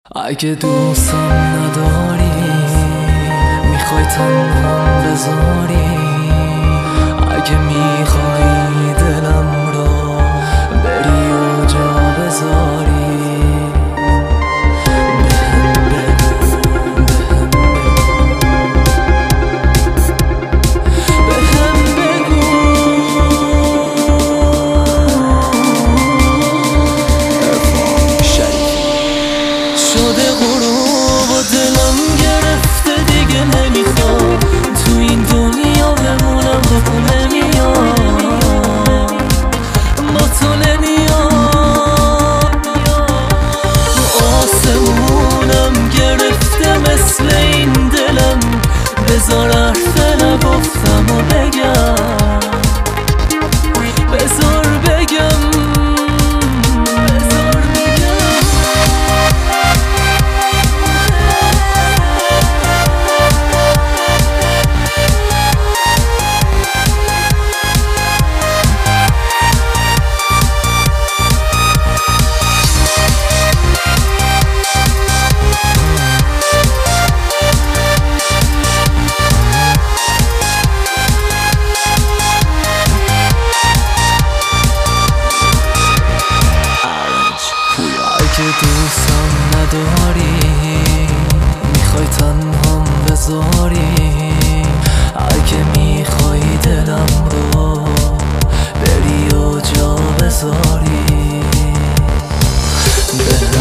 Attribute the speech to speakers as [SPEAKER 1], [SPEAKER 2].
[SPEAKER 1] اگه دوستم نداری میخوای تنها بذاری، اگه میخوای دلم رو بری و جا بذاری، بهم بگو شده غروب و دلم گرفته دیگه نمیخوام تو این دنیا بمونم، با نمیام، با تو نمیام. آسمونم گرفته مثل این دلم، بذار حرف نگفتم و بگم، بذار بگم. اگه دوستم نداری میخوای تنهام بذاری، اگه میخوای دلم رو بری و جا بذاری،